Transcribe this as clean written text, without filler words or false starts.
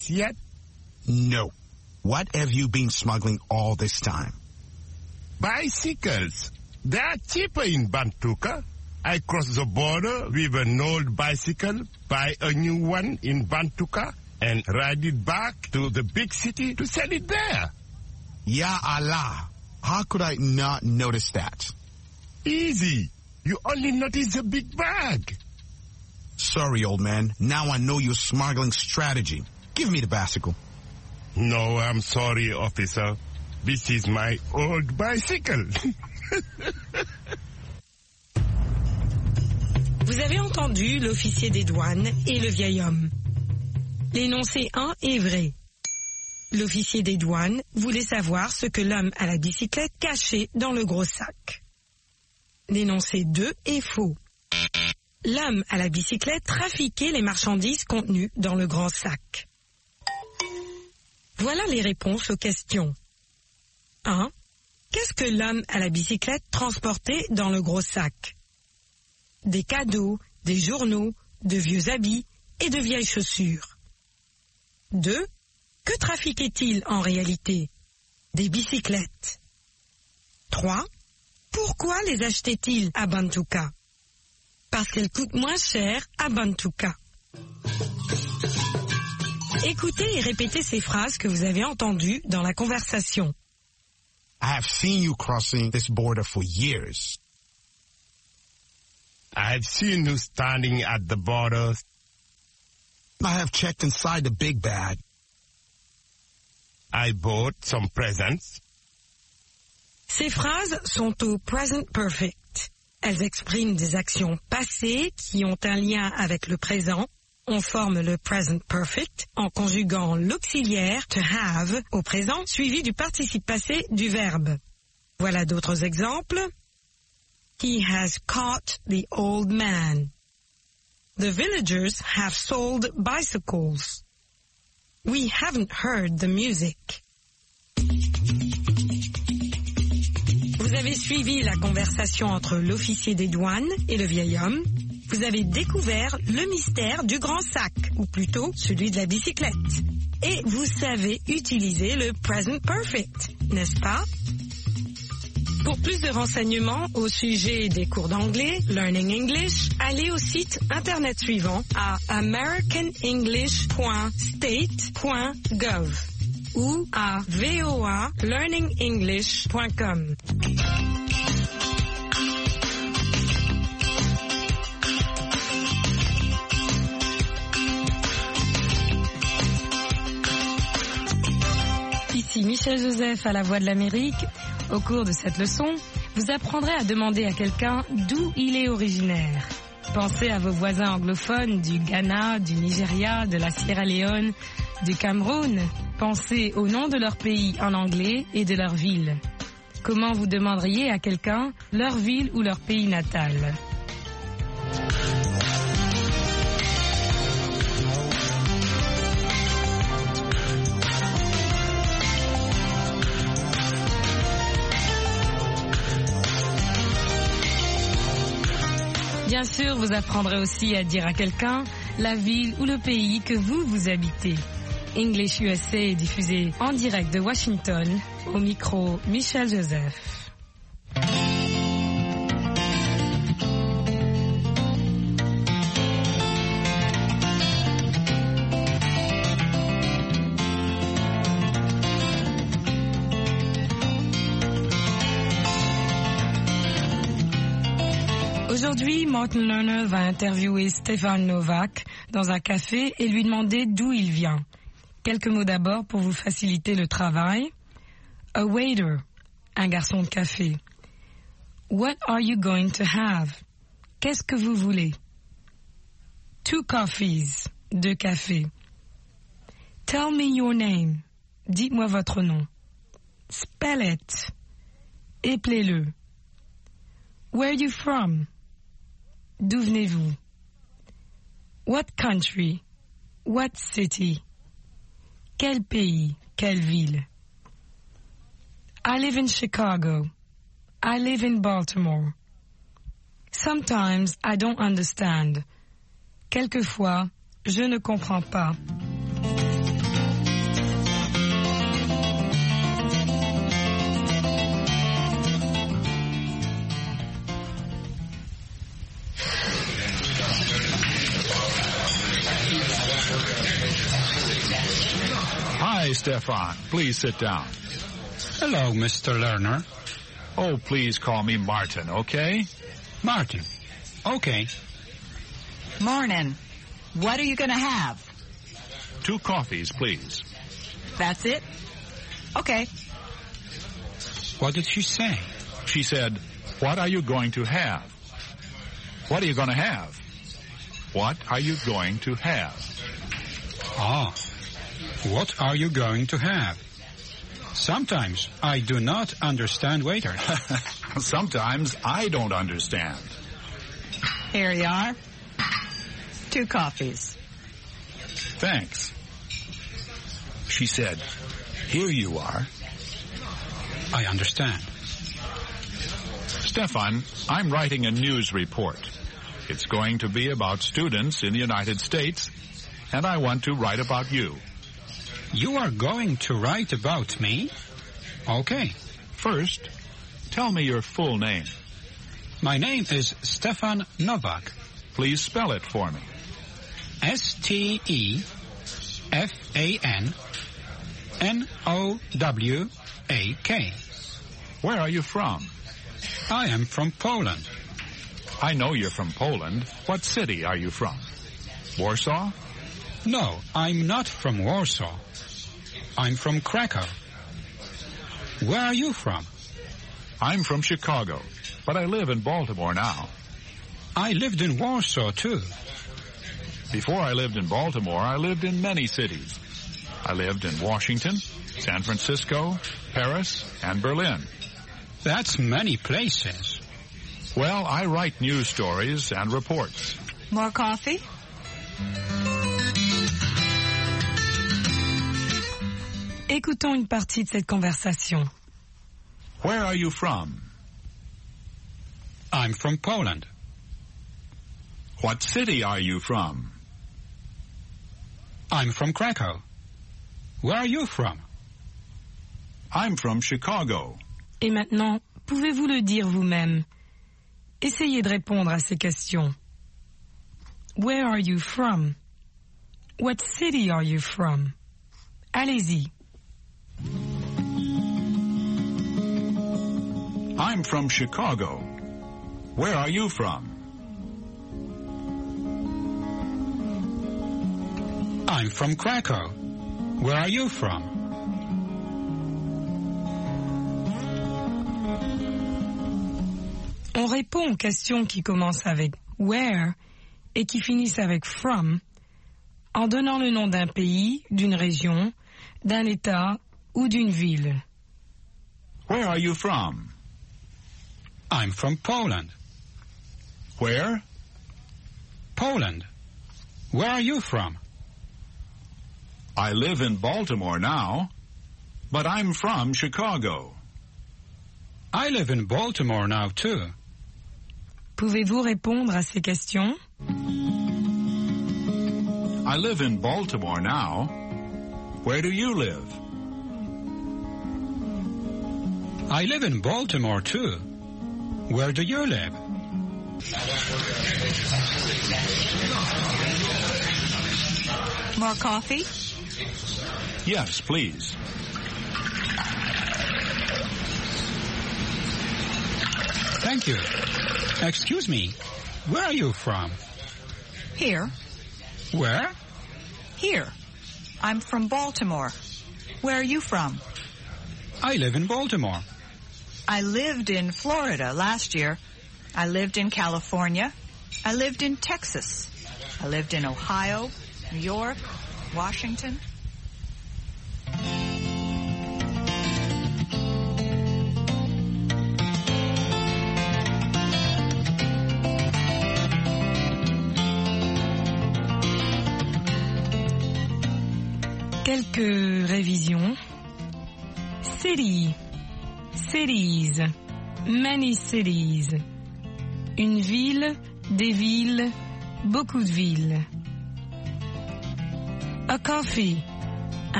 yet? No. What have you been smuggling all this time? Bicycles. They are cheaper in Bantuka. I cross the border with an old bicycle, buy a new one in Bantuka, and ride it back to the big city to sell it there. Ya Allah. How could I not notice that? Easy. You only notice the big bag. Sorry, old man. Now I know your smuggling strategy. Give me the bicycle. No, I'm sorry, officer. This is my old bicycle. Vous avez entendu l'officier des douanes et le vieil homme. L'énoncé 1 est vrai. L'officier des douanes voulait savoir ce que l'homme à la bicyclette cachait dans le gros sac. L'énoncé 2 est faux. L'homme à la bicyclette trafiquait les marchandises contenues dans le grand sac. Voilà les réponses aux questions. 1. Qu'est-ce que l'homme à la bicyclette transportait dans le gros sac? Des cadeaux, des journaux, de vieux habits et de vieilles chaussures. 2. Que trafiquait-il en réalité? Des bicyclettes. 3. Pourquoi les achetait-il à Bantuka? Parce qu'elles coûtent moins cher à Bantuka. Écoutez et répétez ces phrases que vous avez entendues dans la conversation. I have seen you crossing this border for years. I've seen you standing at the border. I have checked inside the big bag. I bought some presents. Ces phrases sont au present perfect. Elles expriment des actions passées qui ont un lien avec le présent. On forme le present perfect en conjuguant l'auxiliaire to have au présent suivi du participe passé du verbe. Voilà d'autres exemples. He has caught the old man. The villagers have sold bicycles. We haven't heard the music. Vous avez suivi la conversation entre l'officier des douanes et le vieil homme. Vous avez découvert le mystère du grand sac, ou plutôt celui de la bicyclette. Et vous savez utiliser le present perfect, n'est-ce pas? Pour plus de renseignements au sujet des cours d'anglais, Learning English, allez au site internet suivant à americanenglish.state.gov ou à voalearningenglish.com. Ici Michel Joseph à la Voix de l'Amérique. Au cours de cette leçon, vous apprendrez à demander à quelqu'un d'où il est originaire. Pensez à vos voisins anglophones du Ghana, du Nigeria, de la Sierra Leone, du Cameroun. Pensez au nom de leur pays en anglais et de leur ville. Comment vous demanderiez à quelqu'un leur ville ou leur pays natal? Bien sûr, vous apprendrez aussi à dire à quelqu'un la ville ou le pays que vous habitez. English USA est diffusé en direct de Washington. Au micro, Michel Joseph. Aujourd'hui, Martin Lerner va interviewer Stefan Novak dans un café et lui demander d'où il vient. Quelques mots d'abord pour vous faciliter le travail. A waiter, un garçon de café. What are you going to have? Qu'est-ce que vous voulez? 2 coffees, 2 cafés. Tell me your name. Dites-moi votre nom. Spell it. Éplez-le. Where are you from? D'où venez-vous? What country? What city? Quel pays? Quelle ville? I live in Chicago. I live in Baltimore. Sometimes I don't understand. Quelquefois, je ne comprends pas. Hi, Stefan. Please sit down. Hello, Mr. Lerner. Oh, please call me Martin, okay? Martin. Okay. Morning. What are you going to have? 2 coffees, please. That's it? Okay. What did she say? She said, what are you going to have? What are you going to have? What are you going to have? Ah. What are you going to have? Sometimes I do not understand waiters. Sometimes I don't understand. Here you are. 2 coffees. Thanks. She said, here you are. I understand. Stefan, I'm writing a news report. It's going to be about students in the United States, and I want to write about you. You are going to write about me? Okay. First, tell me your full name. My name is Stefan Novak. Please spell it for me. Stefan-Nowak. Where are you from? I am from Poland. I know you're from Poland. What city are you from? Warsaw? No, I'm not from Warsaw. I'm from Krakow. Where are you from? I'm from Chicago, but I live in Baltimore now. I lived in Warsaw, too. Before I lived in Baltimore, I lived in many cities. I lived in Washington, San Francisco, Paris, and Berlin. That's many places. Well, I write news stories and reports. More coffee? Écoutons une partie de cette conversation. Where are you from? I'm from Poland. What city are you from? I'm from Krakow. Where are you from? I'm from Chicago. Et maintenant, pouvez-vous le dire vous-même? Essayez de répondre à ces questions. Where are you from? What city are you from? Allez-y. I'm from Chicago. Where are you from? I'm from Krakow. Where are you from? On répond aux questions qui commencent avec where et qui finissent avec from en donnant le nom d'un pays, d'une région, d'un État ou d'une ville. Where are you from? I'm from Poland. Where? Poland. Where are you from? I live in Baltimore now, but I'm from Chicago. I live in Baltimore now, too. Pouvez-vous répondre à ces questions? I live in Baltimore now. Where do you live? I live in Baltimore, too. Where do you live? More coffee? Yes, please. Thank you. Excuse me. Where are you from? Here. Where? Here. I'm from Baltimore. Where are you from? I live in Baltimore. I lived in Florida last year. I lived in California. I lived in Texas. I lived in Ohio, New York, Washington. Quelques révisions. City, cities, many cities. Une ville, des villes, beaucoup de villes. A coffee,